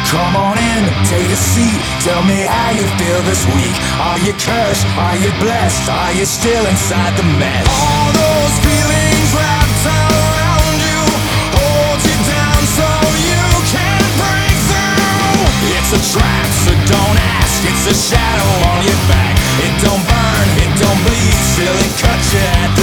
Come on in, take a seat. Tell me how you feel this week. Are you cursed? Are you blessed? Are you still inside the mess? All those feelings wrapped around you hold you down so you can't break through. It's a trap, so don't ask. It's a shadow on your back. It don't burn, it don't bleed, still it cuts you at